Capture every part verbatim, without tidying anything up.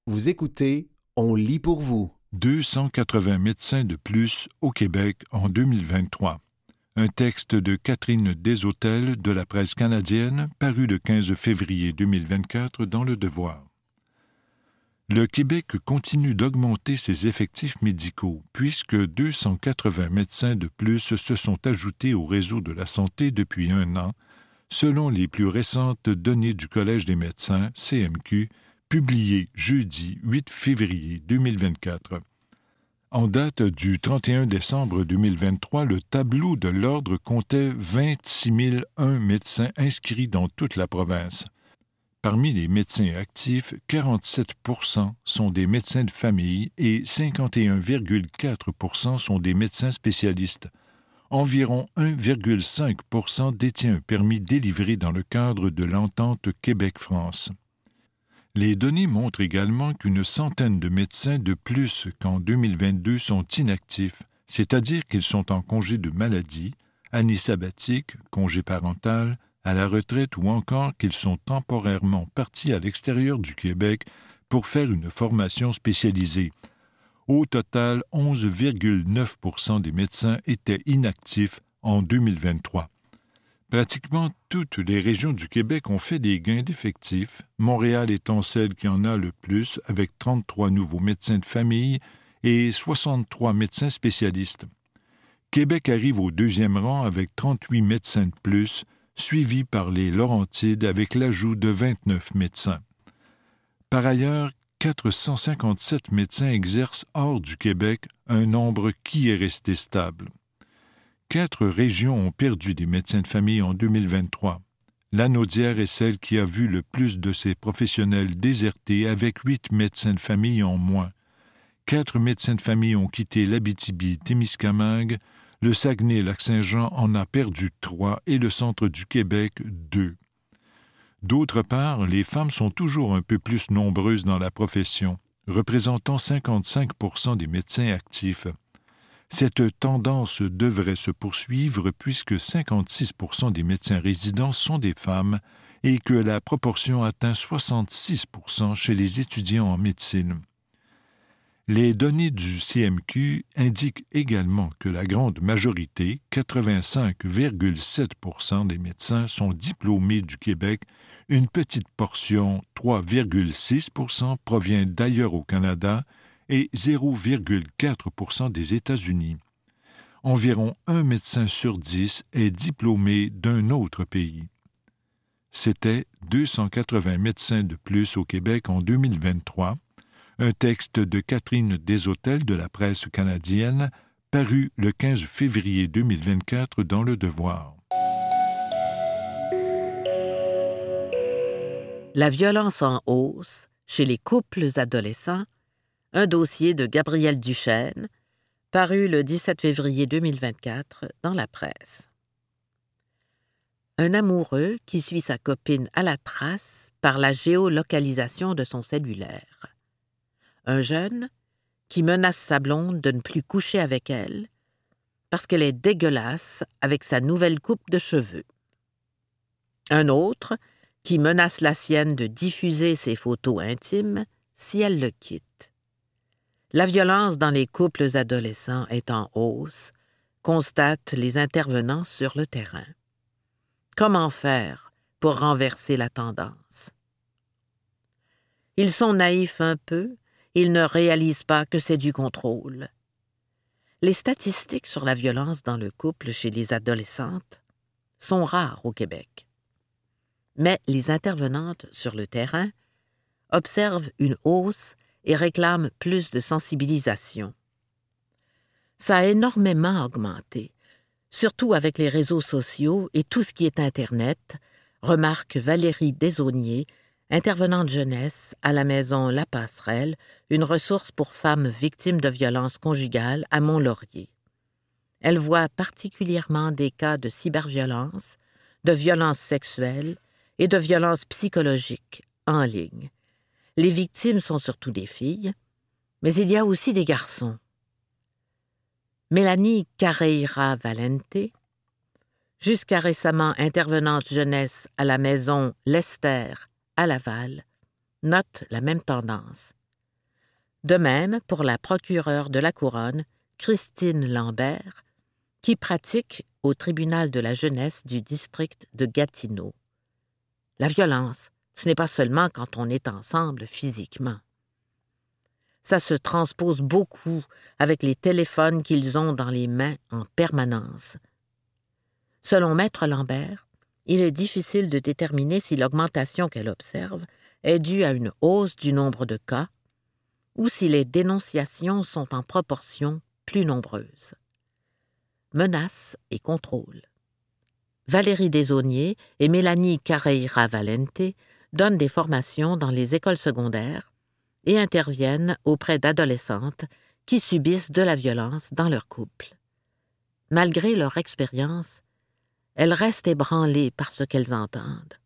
Vous écoutez On lit pour vous. deux cent quatre-vingts médecins de plus au Québec en deux mille vingt-trois. Un texte de Catherine Desautels de la presse canadienne, paru le quinze février deux mille vingt-quatre dans Le Devoir. Le Québec continue d'augmenter ses effectifs médicaux, puisque deux cent quatre-vingts médecins de plus se sont ajoutés au réseau de la santé depuis un an, selon les plus récentes données du Collège des médecins, C M Q, publiées jeudi huit février deux mille vingt-quatre. En date du trente et un décembre deux mille vingt-trois, le tableau de l'ordre comptait vingt-six mille un médecins inscrits dans toute la province. Parmi les médecins actifs, quarante-sept pour cent sont des médecins de famille et cinquante et un virgule quatre pour cent sont des médecins spécialistes. Environ un virgule cinq pour cent détient un permis délivré dans le cadre de l'entente Québec-France. Les données montrent également qu'une centaine de médecins de plus qu'en deux mille vingt-deux sont inactifs, c'est-à-dire qu'ils sont en congé de maladie, année sabbatique, congé parental, à la retraite ou encore qu'ils sont temporairement partis à l'extérieur du Québec pour faire une formation spécialisée. Au total, onze virgule neuf pour cent des médecins étaient inactifs en deux mille vingt-trois. Pratiquement toutes les régions du Québec ont fait des gains d'effectifs, Montréal étant celle qui en a le plus, avec trente-trois nouveaux médecins de famille et soixante-trois médecins spécialistes. Québec arrive au deuxième rang avec trente-huit médecins de plus, suivi par les Laurentides avec l'ajout de vingt-neuf médecins. Par ailleurs, quatre cent cinquante-sept médecins exercent hors du Québec, un nombre qui est resté stable. Quatre régions ont perdu des médecins de famille en deux mille vingt-trois. Lanaudière est celle qui a vu le plus de ses professionnels déserter avec huit médecins de famille en moins. Quatre médecins de famille ont quitté l'Abitibi-Témiscamingue, le Saguenay-Lac-Saint-Jean en a perdu trois et le centre du Québec deux. D'autre part, les femmes sont toujours un peu plus nombreuses dans la profession, représentant cinquante-cinq pour cent des médecins actifs. Cette tendance devrait se poursuivre puisque cinquante-six pour cent des médecins résidents sont des femmes et que la proportion atteint soixante-six pour cent chez les étudiants en médecine. Les données du C M Q indiquent également que la grande majorité, quatre-vingt-cinq virgule sept pour cent des médecins, sont diplômés du Québec. Une petite portion, trois virgule six pour cent, provient d'ailleurs au Canada et zéro virgule quatre pour cent des États-Unis. Environ un médecin sur dix est diplômé d'un autre pays. C'était deux cent quatre-vingts médecins de plus au Québec en deux mille vingt-trois, un texte de Catherine Desautels de la presse canadienne, paru le quinze février deux mille vingt-quatre dans Le Devoir. La violence en hausse chez les couples adolescents, un dossier de Gabrielle Duchesne, paru le dix-sept février deux mille vingt-quatre dans la presse. Un amoureux qui suit sa copine à la trace par la géolocalisation de son cellulaire. Un jeune qui menace sa blonde de ne plus coucher avec elle parce qu'elle est dégueulasse avec sa nouvelle coupe de cheveux. Un autre qui menace la sienne de diffuser ses photos intimes si elle le quitte. La violence dans les couples adolescents est en hausse, constatent les intervenants sur le terrain. Comment faire pour renverser la tendance? Ils sont naïfs un peu, ils ne réalisent pas que c'est du contrôle. Les statistiques sur la violence dans le couple chez les adolescentes sont rares au Québec. Mais les intervenantes sur le terrain observent une hausse et réclament plus de sensibilisation. Ça a énormément augmenté, surtout avec les réseaux sociaux et tout ce qui est Internet, remarque Valérie Desaulniers, intervenante jeunesse à la maison La Passerelle, une ressource pour femmes victimes de violences conjugales à Mont-Laurier. Elle voit particulièrement des cas de cyberviolence, de violences sexuelles et de violences psychologiques en ligne. Les victimes sont surtout des filles, mais il y a aussi des garçons. Mélanie Carreira Valente, jusqu'à récemment intervenante jeunesse à la maison Lester à Laval, note la même tendance. De même pour la procureure de la Couronne, Christine Lambert, qui pratique au tribunal de la jeunesse du district de Gatineau. La violence, ce n'est pas seulement quand on est ensemble physiquement. Ça se transpose beaucoup avec les téléphones qu'ils ont dans les mains en permanence. Selon Maître Lambert, il est difficile de déterminer si l'augmentation qu'elle observe est due à une hausse du nombre de cas ou si les dénonciations sont en proportion plus nombreuses. Menaces et contrôle. Valérie Desaulniers et Mélanie Carreira-Valente donnent des formations dans les écoles secondaires et interviennent auprès d'adolescentes qui subissent de la violence dans leur couple. Malgré leur expérience, elles restent ébranlées par ce qu'elles entendent.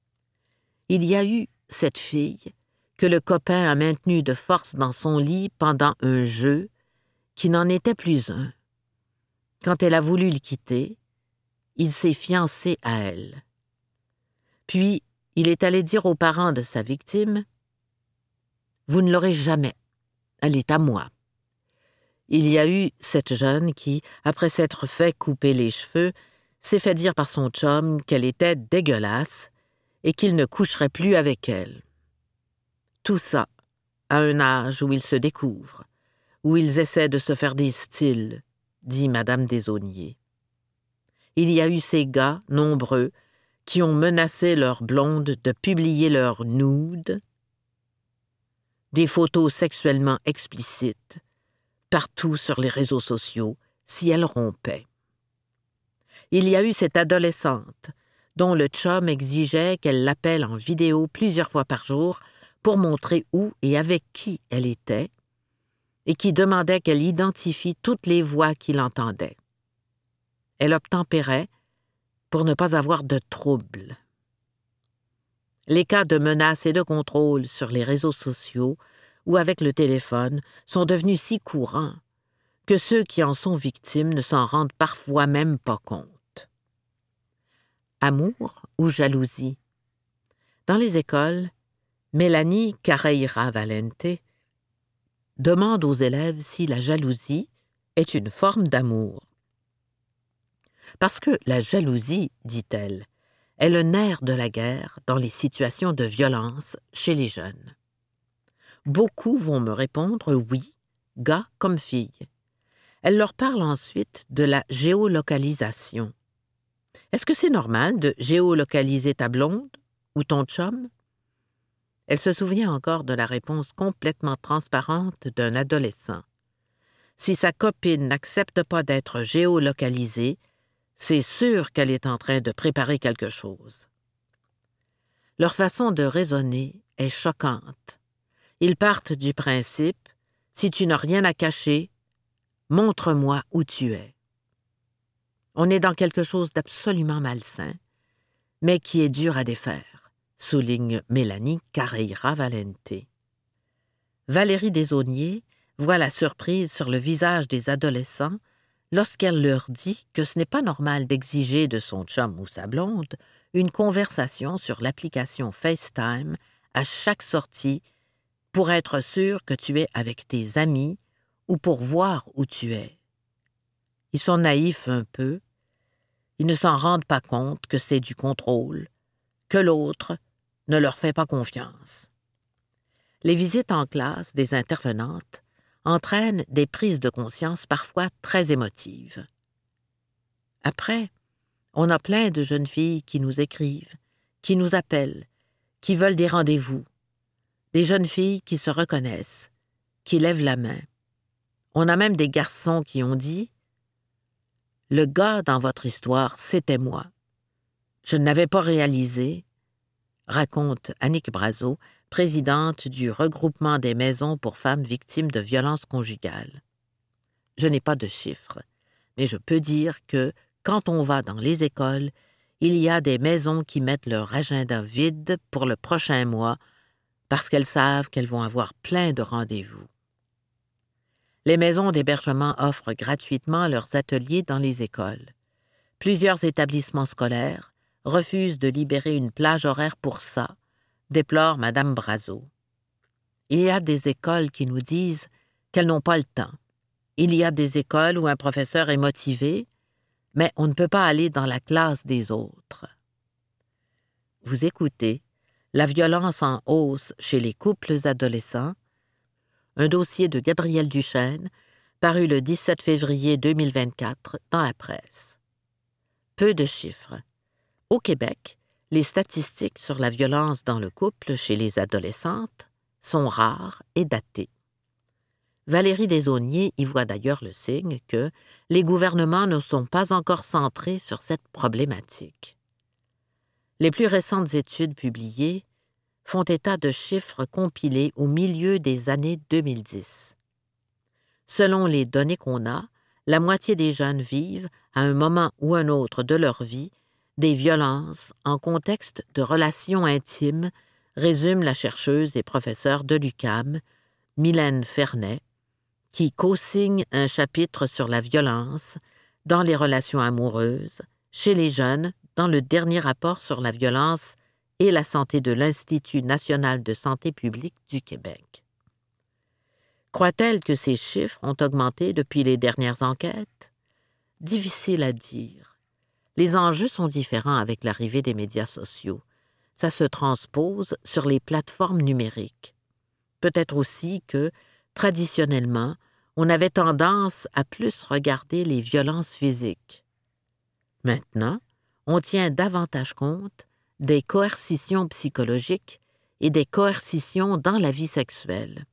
Il y a eu cette fille que le copain a maintenue de force dans son lit pendant un jeu qui n'en était plus un. Quand elle a voulu le quitter, il s'est fiancé à elle. Puis, il est allé dire aux parents de sa victime « Vous ne l'aurez jamais, elle est à moi ». Il y a eu cette jeune qui, après s'être fait couper les cheveux, s'est fait dire par son chum qu'elle était dégueulasse et qu'il ne coucherait plus avec elle. Tout ça à un âge où ils se découvrent, où ils essaient de se faire des styles, dit Madame Desaulniers. Il y a eu ces gars, nombreux, qui ont menacé leurs blondes de publier leurs nudes, des photos sexuellement explicites, partout sur les réseaux sociaux, si elles rompaient. Il y a eu cette adolescente, dont le chum exigeait qu'elle l'appelle en vidéo plusieurs fois par jour pour montrer où et avec qui elle était, et qui demandait qu'elle identifie toutes les voix qu'il entendait. Elle obtempérait pour ne pas avoir de troubles. Les cas de menaces et de contrôle sur les réseaux sociaux ou avec le téléphone sont devenus si courants que ceux qui en sont victimes ne s'en rendent parfois même pas compte. Amour ou jalousie? Dans les écoles, Mélanie Carreira-Valente demande aux élèves si la jalousie est une forme d'amour. Parce que la jalousie, dit-elle, est le nerf de la guerre dans les situations de violence chez les jeunes. Beaucoup vont me répondre oui, gars comme filles. Elle leur parle ensuite de la géolocalisation. Est-ce que c'est normal de géolocaliser ta blonde ou ton chum? Elle se souvient encore de la réponse complètement transparente d'un adolescent. Si sa copine n'accepte pas d'être géolocalisée, c'est sûr qu'elle est en train de préparer quelque chose. Leur façon de raisonner est choquante. Ils partent du principe « si tu n'as rien à cacher, montre-moi où tu es ». On est dans quelque chose d'absolument malsain, mais qui est dur à défaire, souligne Mélanie Carreira-Valente. Valérie Desaulniers voit la surprise sur le visage des adolescents lorsqu'elle leur dit que ce n'est pas normal d'exiger de son chum ou sa blonde une conversation sur l'application FaceTime à chaque sortie pour être sûr que tu es avec tes amis ou pour voir où tu es. Ils sont naïfs un peu. Ils ne s'en rendent pas compte que c'est du contrôle, que l'autre ne leur fait pas confiance. Les visites en classe des intervenantes entraînent des prises de conscience parfois très émotives. Après, on a plein de jeunes filles qui nous écrivent, qui nous appellent, qui veulent des rendez-vous, des jeunes filles qui se reconnaissent, qui lèvent la main. On a même des garçons qui ont dit « Le gars dans votre histoire, c'était moi. Je ne l'avais pas réalisé », raconte Annick Brazo, présidente du regroupement des maisons pour femmes victimes de violences conjugales. Je n'ai pas de chiffres, mais je peux dire que, quand on va dans les écoles, il y a des maisons qui mettent leur agenda vide pour le prochain mois parce qu'elles savent qu'elles vont avoir plein de rendez-vous. Les maisons d'hébergement offrent gratuitement leurs ateliers dans les écoles. Plusieurs établissements scolaires refusent de libérer une plage horaire pour ça, déplore Madame Brazo. Il y a des écoles qui nous disent qu'elles n'ont pas le temps. Il y a des écoles où un professeur est motivé, mais on ne peut pas aller dans la classe des autres. Vous écoutez La violence en hausse chez les couples adolescents, un dossier de Gabrielle Duchesne, paru le dix-sept février deux mille vingt-quatre dans la presse. Peu de chiffres. Au Québec, les statistiques sur la violence dans le couple chez les adolescentes sont rares et datées. Valérie Desaulniers y voit d'ailleurs le signe que les gouvernements ne sont pas encore centrés sur cette problématique. Les plus récentes études publiées font état de chiffres compilés au milieu des années deux mille dix. Selon les données qu'on a, la moitié des jeunes vivent, à un moment ou un autre de leur vie, des violences en contexte de relations intimes, résume la chercheuse et professeure de l'U Q A M, Mylène Fernet, qui co-signe un chapitre sur la violence dans les relations amoureuses chez les jeunes dans le dernier rapport sur la violence et la santé de l'Institut national de santé publique du Québec. Croit-elle que ces chiffres ont augmenté depuis les dernières enquêtes? Difficile à dire. Les enjeux sont différents avec l'arrivée des médias sociaux. Ça se transpose sur les plateformes numériques. Peut-être aussi que, traditionnellement, on avait tendance à plus regarder les violences physiques. Maintenant, on tient davantage compte des coercitions psychologiques et des coercitions dans la vie sexuelle.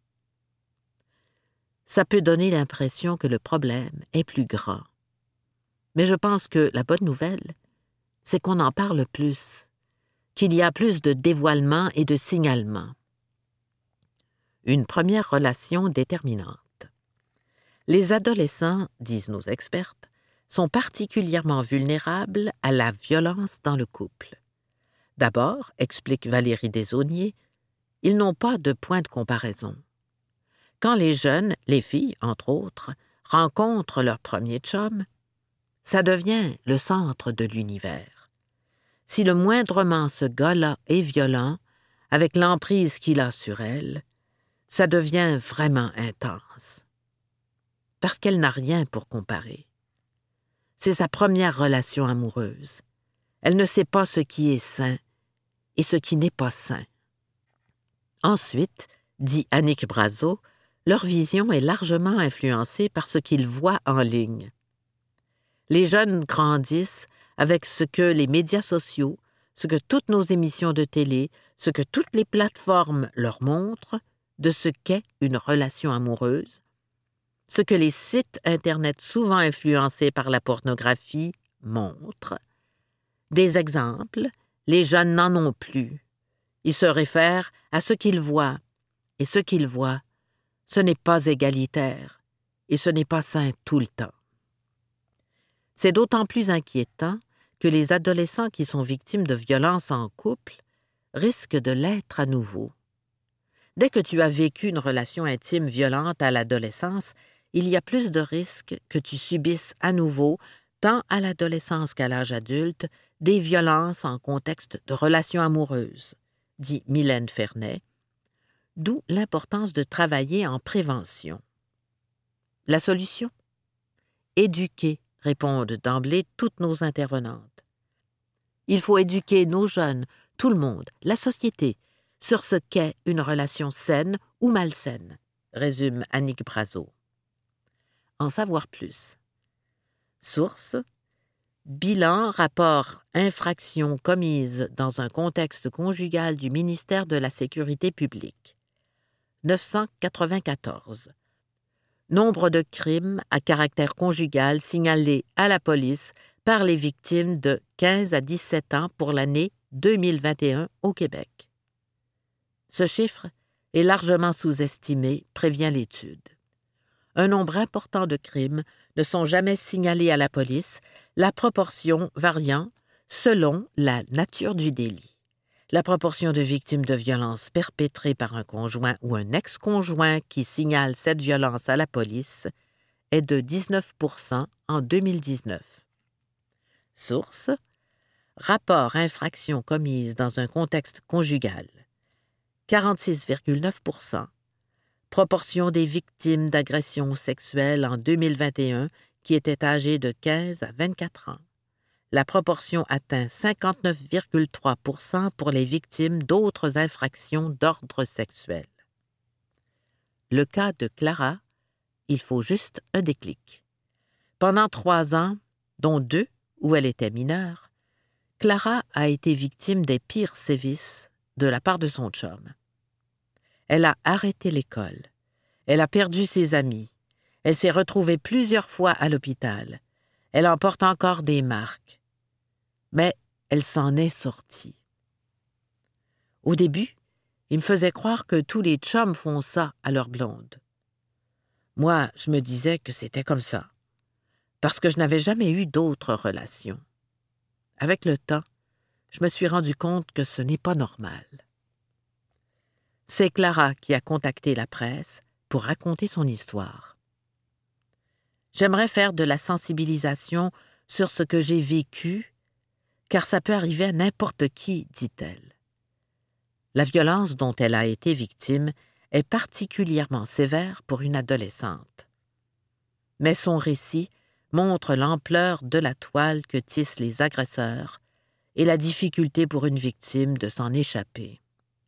Ça peut donner l'impression que le problème est plus grand. Mais je pense que la bonne nouvelle, c'est qu'on en parle plus, qu'il y a plus de dévoilement et de signalement. Une première relation déterminante. Les adolescents, disent nos expertes, sont particulièrement vulnérables à la violence dans le couple. D'abord, explique Valérie Desaulniers, ils n'ont pas de point de comparaison. Quand les jeunes, les filles, entre autres, rencontrent leur premier chum, ça devient le centre de l'univers. Si le moindrement ce gars-là est violent, avec l'emprise qu'il a sur elle, ça devient vraiment intense. Parce qu'elle n'a rien pour comparer. C'est sa première relation amoureuse. Elle ne sait pas ce qui est sain et ce qui n'est pas sain. Ensuite, dit Annick Brazeau, leur vision est largement influencée par ce qu'ils voient en ligne. Les jeunes grandissent avec ce que les médias sociaux, ce que toutes nos émissions de télé, ce que toutes les plateformes leur montrent de ce qu'est une relation amoureuse, ce que les sites Internet souvent influencés par la pornographie montrent. Des exemples, les jeunes n'en ont plus. Ils se réfèrent à ce qu'ils voient, et ce qu'ils voient, ce n'est pas égalitaire, et ce n'est pas sain tout le temps. C'est d'autant plus inquiétant que les adolescents qui sont victimes de violences en couple risquent de l'être à nouveau. Dès que tu as vécu une relation intime violente à l'adolescence, il y a plus de risques que tu subisses à nouveau, tant à l'adolescence qu'à l'âge adulte, des violences en contexte de relations amoureuses, dit Mylène Fernet, d'où l'importance de travailler en prévention. La solution? Éduquer, répondent d'emblée toutes nos intervenantes. Il faut éduquer nos jeunes, tout le monde, la société, sur ce qu'est une relation saine ou malsaine, résume Annick Brazeau. En savoir plus. Source: Bilan, rapport, infraction commise dans un contexte conjugal du ministère de la Sécurité publique. neuf cent quatre-vingt-quatorze. Nombre de crimes à caractère conjugal signalés à la police par les victimes de quinze à dix-sept ans pour l'année deux mille vingt et un au Québec. Ce chiffre est largement sous-estimé, prévient l'étude. Un nombre important de crimes ne sont jamais signalés à la police, la proportion variant selon la nature du délit. La proportion de victimes de violences perpétrées par un conjoint ou un ex-conjoint qui signale cette violence à la police est de dix-neuf pour cent en deux mille dix-neuf. Source: Rapport infraction commise dans un contexte conjugal. quarante-six virgule neuf pour cent proportion des victimes d'agressions sexuelles en deux mille vingt et un qui étaient âgées de quinze à vingt-quatre ans. La proportion atteint cinquante-neuf virgule trois pour cent pour les victimes d'autres infractions d'ordre sexuel. Le cas de Clara, il faut juste un déclic. Pendant trois ans, dont deux où elle était mineure, Clara a été victime des pires sévices de la part de son chum. Elle a arrêté l'école. Elle a perdu ses amis. Elle s'est retrouvée plusieurs fois à l'hôpital. Elle en porte encore des marques. Mais elle s'en est sortie. Au début, il me faisait croire que tous les chums font ça à leur blonde. Moi, je me disais que c'était comme ça, parce que je n'avais jamais eu d'autres relations. Avec le temps, je me suis rendu compte que ce n'est pas normal. C'est Clara qui a contacté la presse pour raconter son histoire. J'aimerais faire de la sensibilisation sur ce que j'ai vécu, car ça peut arriver à n'importe qui, dit-elle. La violence dont elle a été victime est particulièrement sévère pour une adolescente. Mais son récit montre l'ampleur de la toile que tissent les agresseurs et la difficulté pour une victime de s'en échapper.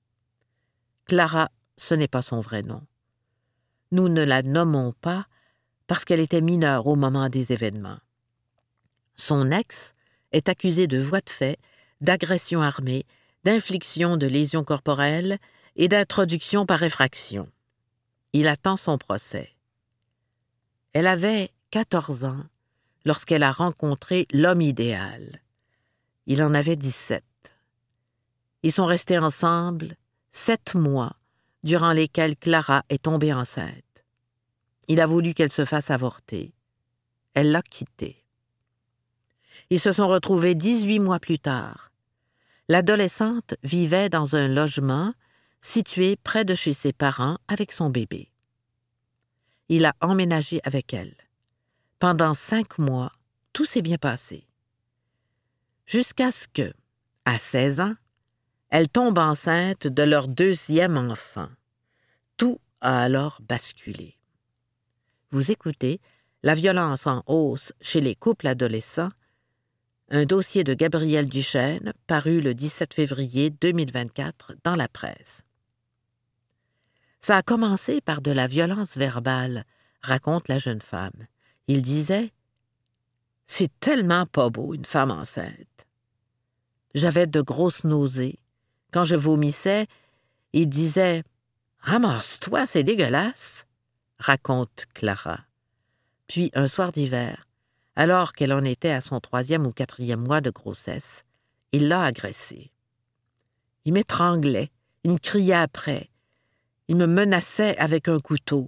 Clara, ce n'est pas son vrai nom. Nous ne la nommons pas parce qu'elle était mineure au moment des événements. Son ex est accusé de voies de fait, d'agression armée, d'infliction de lésions corporelles et d'introduction par effraction. Il attend son procès. Elle avait quatorze ans lorsqu'elle a rencontré l'homme idéal. Il en avait dix-sept. Ils sont restés ensemble sept mois, durant lesquels Clara est tombée enceinte. Il a voulu qu'elle se fasse avorter. Elle l'a quitté. Ils se sont retrouvés dix-huit mois plus tard. L'adolescente vivait dans un logement situé près de chez ses parents avec son bébé. Il a emménagé avec elle. Pendant cinq mois, tout s'est bien passé. Jusqu'à ce que, à seize ans, elle tombe enceinte de leur deuxième enfant. Tout a alors basculé. Vous écoutez La violence en hausse chez les couples adolescents, un dossier de Gabrielle Duchesne paru le dix-sept février deux mille vingt-quatre dans la presse. Ça a commencé par de la violence verbale, raconte la jeune femme. Il disait « C'est tellement pas beau, une femme enceinte. » J'avais de grosses nausées. Quand je vomissais, il disait « Ramasse-toi, c'est dégueulasse », raconte Clara. Puis, un soir d'hiver, alors qu'elle en était à son troisième ou quatrième mois de grossesse, il l'a agressée. Il m'étranglait, il me criait après, il me menaçait avec un couteau.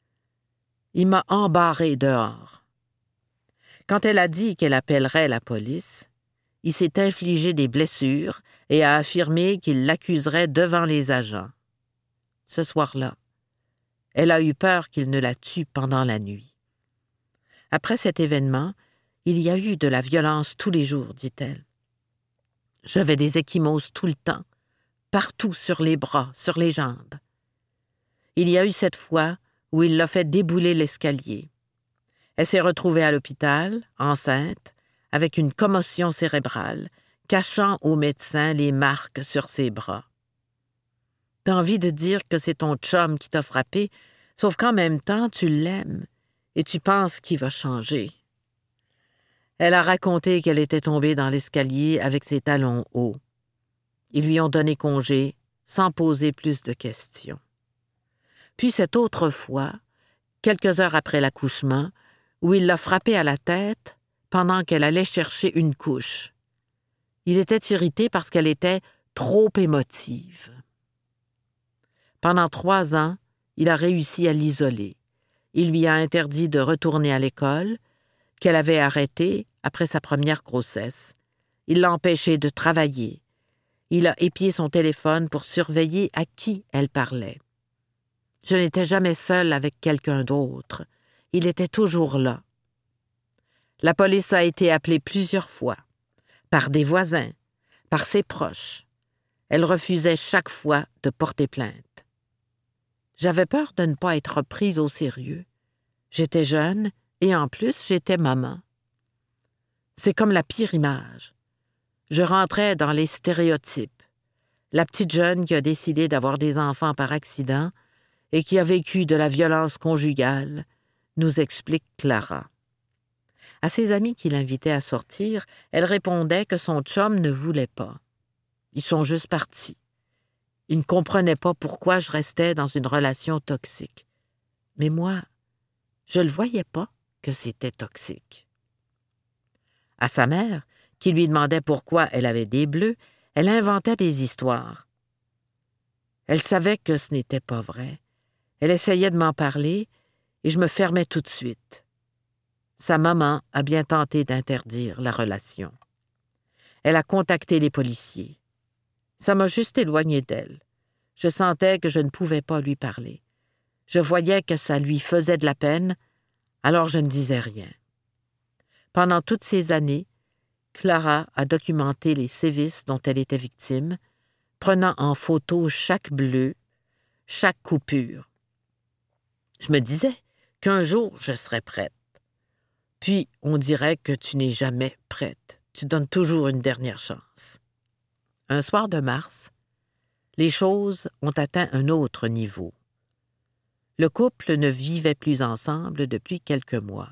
Il m'a embarré dehors. Quand elle a dit qu'elle appellerait la police, il s'est infligé des blessures et a affirmé qu'il l'accuserait devant les agents. Ce soir-là, elle a eu peur qu'il ne la tue pendant la nuit. Après cet événement, il y a eu de la violence tous les jours, dit-elle. J'avais des ecchymoses tout le temps, partout sur les bras, sur les jambes. Il y a eu cette fois où il l'a fait débouler l'escalier. Elle s'est retrouvée à l'hôpital, enceinte, avec une commotion cérébrale, cachant aux médecins les marques sur ses bras. T'as envie de dire que c'est ton chum qui t'a frappé, sauf qu'en même temps, tu l'aimes et tu penses qu'il va changer. Elle a raconté qu'elle était tombée dans l'escalier avec ses talons hauts. Ils lui ont donné congé sans poser plus de questions. Puis cette autre fois, quelques heures après l'accouchement, où il l'a frappée à la tête pendant qu'elle allait chercher une couche. Il était irrité parce qu'elle était trop émotive. Pendant trois ans, il a réussi à l'isoler. Il lui a interdit de retourner à l'école, qu'elle avait arrêtée après sa première grossesse. Il l'a empêchée de travailler. Il a épié son téléphone pour surveiller à qui elle parlait. Je n'étais jamais seule avec quelqu'un d'autre. Il était toujours là. La police a été appelée plusieurs fois, par des voisins, par ses proches. Elle refusait chaque fois de porter plainte. J'avais peur de ne pas être prise au sérieux. J'étais jeune et en plus, j'étais maman. C'est comme la pire image. Je rentrais dans les stéréotypes. La petite jeune qui a décidé d'avoir des enfants par accident et qui a vécu de la violence conjugale, nous explique Clara. À ses amis qui l'invitaient à sortir, elle répondait que son chum ne voulait pas. Ils sont juste partis. Ils ne comprenaient pas pourquoi je restais dans une relation toxique. Mais moi, je ne le voyais pas que c'était toxique. À sa mère, qui lui demandait pourquoi elle avait des bleus, elle inventait des histoires. Elle savait que ce n'était pas vrai. Elle essayait de m'en parler et je me fermais tout de suite. Sa maman a bien tenté d'interdire la relation. Elle a contacté les policiers. Ça m'a juste éloignée d'elle. Je sentais que je ne pouvais pas lui parler. Je voyais que ça lui faisait de la peine, alors je ne disais rien. Pendant toutes ces années, Clara a documenté les sévices dont elle était victime, prenant en photo chaque bleu, chaque coupure. Je me disais qu'un jour je serais prête. Puis on dirait que tu n'es jamais prête. Tu donnes toujours une dernière chance. Un soir de mars, les choses ont atteint un autre niveau. Le couple ne vivait plus ensemble depuis quelques mois.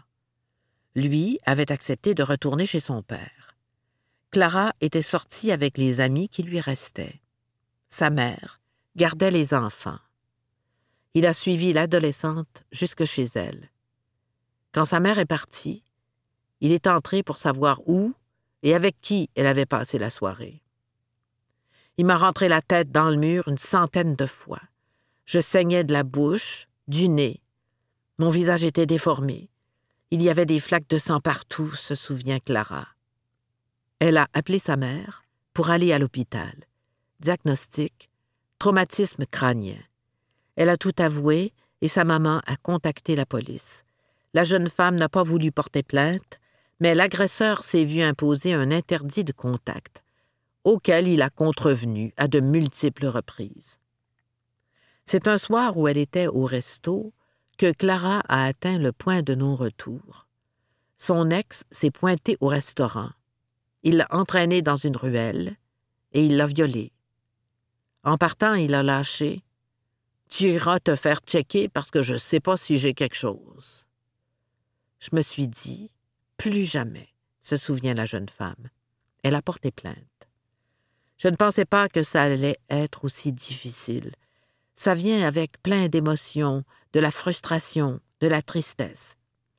Lui avait accepté de retourner chez son père. Clara était sortie avec les amis qui lui restaient. Sa mère gardait les enfants. Il a suivi l'adolescente jusque chez elle. Quand sa mère est partie, il est entré pour savoir où et avec qui elle avait passé la soirée. Il m'a rentré la tête dans le mur une centaine de fois. Je saignais de la bouche, du nez. Mon visage était déformé. Il y avait des flaques de sang partout, se souvient Clara. Elle a appelé sa mère pour aller à l'hôpital. Diagnostic, traumatisme crânien. Elle a tout avoué et sa maman a contacté la police. La jeune femme n'a pas voulu porter plainte, mais l'agresseur s'est vu imposer un interdit de contact, auquel il a contrevenu à de multiples reprises. C'est un soir où elle était au resto que Clara a atteint le point de non-retour. Son ex s'est pointé au restaurant. Il l'a entraînée dans une ruelle et il l'a violée. En partant, il a lâché « Tu iras te faire checker parce que je ne sais pas si j'ai quelque chose. » Je me suis dit « Plus jamais », se souvient la jeune femme. Elle a porté plainte. Je ne pensais pas que ça allait être aussi difficile. Ça vient avec plein d'émotions, de la frustration, de la tristesse.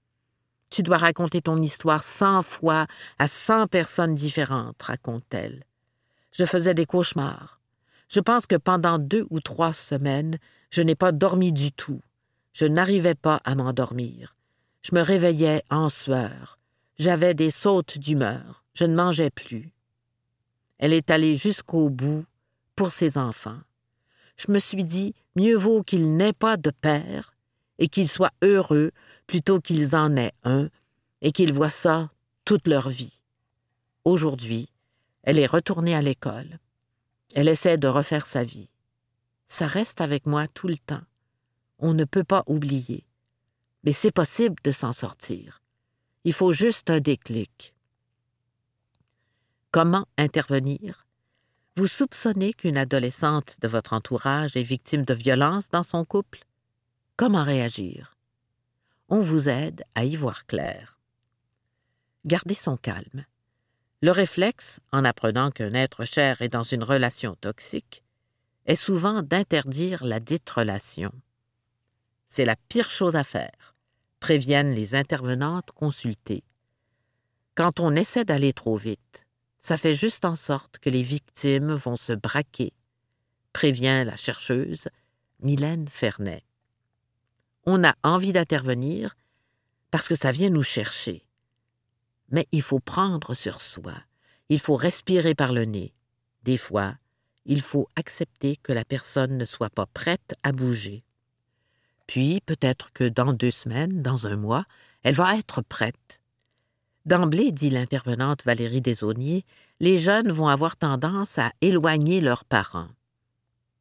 Tu dois raconter ton histoire cent fois à cent personnes différentes, raconte-t-elle. Je faisais des cauchemars. Je pense que pendant deux ou trois semaines, je n'ai pas dormi du tout. Je n'arrivais pas à m'endormir. Je me réveillais en sueur. J'avais des sautes d'humeur. Je ne mangeais plus. Elle est allée jusqu'au bout pour ses enfants. Je me suis dit, mieux vaut qu'ils n'aient pas de père et qu'ils soient heureux plutôt qu'ils en aient un et qu'ils voient ça toute leur vie. Aujourd'hui, elle est retournée à l'école. Elle essaie de refaire sa vie. Ça reste avec moi tout le temps. On ne peut pas oublier. Mais c'est possible de s'en sortir. Il faut juste un déclic. Comment intervenir? Vous soupçonnez qu'une adolescente de votre entourage est victime de violences dans son couple? Comment réagir? On vous aide à y voir clair. Gardez son calme. Le réflexe, en apprenant qu'un être cher est dans une relation toxique, est souvent d'interdire la dite relation. C'est la pire chose à faire, préviennent les intervenantes consultées. Quand on essaie d'aller trop vite, ça fait juste en sorte que les victimes vont se braquer, prévient la chercheuse Mylène Fernet. On a envie d'intervenir parce que ça vient nous chercher. Mais il faut prendre sur soi, il faut respirer par le nez. Des fois, il faut accepter que la personne ne soit pas prête à bouger. Puis, peut-être que dans deux semaines, dans un mois, elle va être prête. D'emblée, dit l'intervenante Valérie Desaulniers, les jeunes vont avoir tendance à éloigner leurs parents.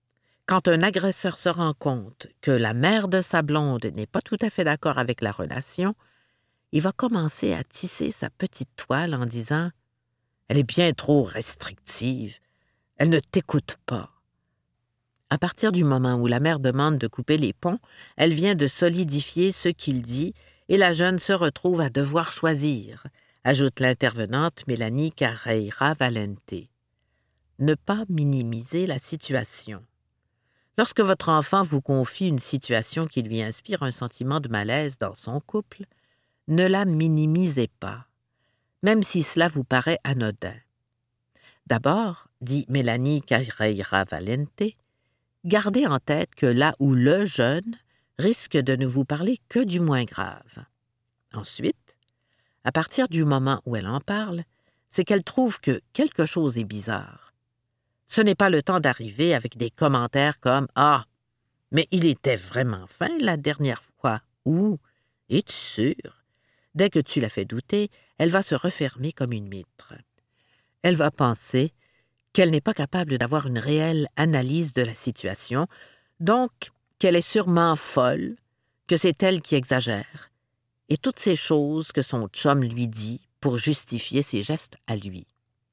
Quand un agresseur se rend compte que la mère de sa blonde n'est pas tout à fait d'accord avec la relation, il va commencer à tisser sa petite toile en disant « Elle est bien trop restrictive, elle ne t'écoute pas. » À partir du moment où la mère demande de couper les ponts, elle vient de solidifier ce qu'il dit et la jeune se retrouve à devoir choisir, ajoute l'intervenante Mélanie Carreira Valente. Ne pas minimiser la situation. Lorsque votre enfant vous confie une situation qui lui inspire un sentiment de malaise dans son couple, ne la minimisez pas, même si cela vous paraît anodin. D'abord, dit Mélanie Carreira Valente, gardez en tête que là où le jeune risque de ne vous parler que du moins grave. Ensuite, à partir du moment où elle en parle, c'est qu'elle trouve que quelque chose est bizarre. Ce n'est pas le temps d'arriver avec des commentaires comme « Ah, mais il était vraiment fin la dernière fois » ou « Es-tu sûr ?» Dès que tu la fais douter, elle va se refermer comme une mitre. Elle va penser qu'elle n'est pas capable d'avoir une réelle analyse de la situation, donc qu'elle est sûrement folle, que c'est elle qui exagère, et toutes ces choses que son chum lui dit pour justifier ses gestes à lui.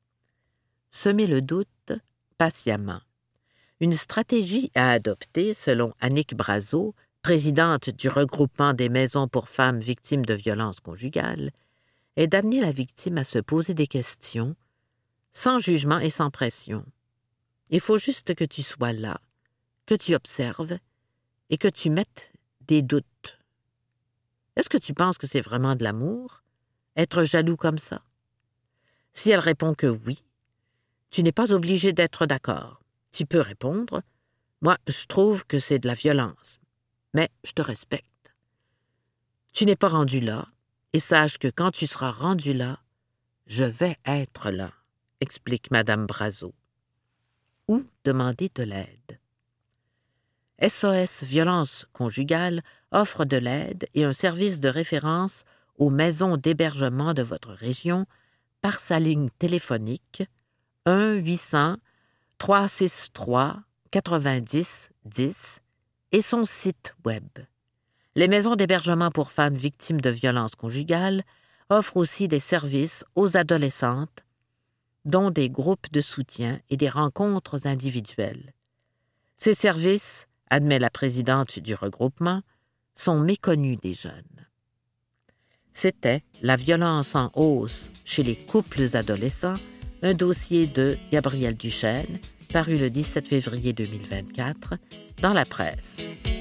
Semer le doute patiemment. Une stratégie à adopter, selon Annick Brazo, présidente du regroupement des maisons pour femmes victimes de violences conjugales, est d'amener la victime à se poser des questions, sans jugement et sans pression. Il faut juste que tu sois là, que tu observes et que tu mettes des doutes. Est-ce que tu penses que c'est vraiment de l'amour, être jaloux comme ça? Si elle répond que oui, tu n'es pas obligé d'être d'accord. Tu peux répondre « Moi, je trouve que c'est de la violence, mais je te respecte. » Tu n'es pas rendu là, et sache que quand tu seras rendu là, je vais être là, explique Madame Brazo. Ou demander de l'aide. S O S Violence conjugale offre de l'aide et un service de référence aux maisons d'hébergement de votre région par sa ligne téléphonique un huit cents trois cent soixante-trois quatre-vingt-dix dix et son site web. Les maisons d'hébergement pour femmes victimes de violences conjugales offrent aussi des services aux adolescentes, dont des groupes de soutien et des rencontres individuelles. Ces services, admet la présidente du regroupement, sont méconnus des jeunes. C'était La violence en hausse chez les couples adolescents, un dossier de Gabriel Duchesne, paru le dix-sept février deux mille vingt-quatre, dans la presse.